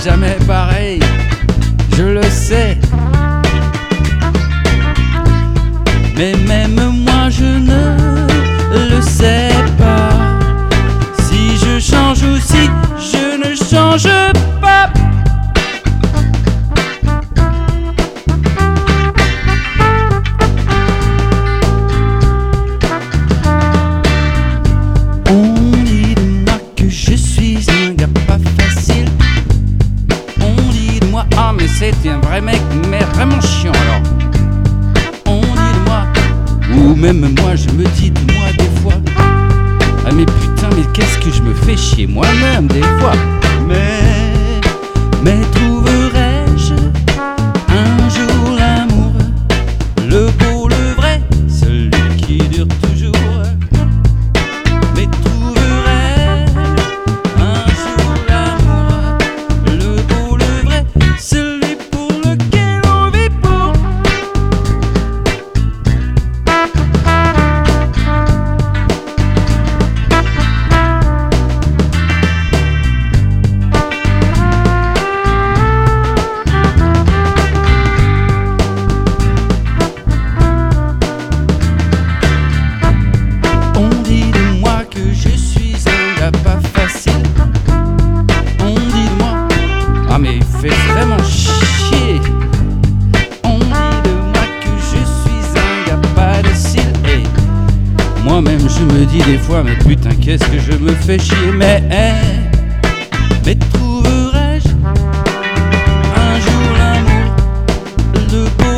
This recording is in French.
jamais pareil, je le sais. Mais même moi je ne le sais pas. Si je change ou si je ne change pas. On dit de moi que je suis un gars pas facile. On dit de moi, ah mais c'est un vrai mec, mais vraiment chiant alors. On dit de moi, ou même moi je me dis de moi des fois, ah mais putain mais qu'est-ce que je me fais chier moi-même des fois. Mais trouverai-je un jour l'amour, le beau, le vrai, celui qui dure toujours. Mais trouverai-je un jour l'amour, le beau, le vrai, celui pour lequel on vit pour. On dit de moi que je suis un gars pas facile. On dit de moi, ah mais il fait vraiment chier. On dit de moi que je suis un gars pas docile. Et moi-même je me dis des fois, mais putain qu'est-ce que je me fais chier. Mais trouverai-je un jour l'amour, le beau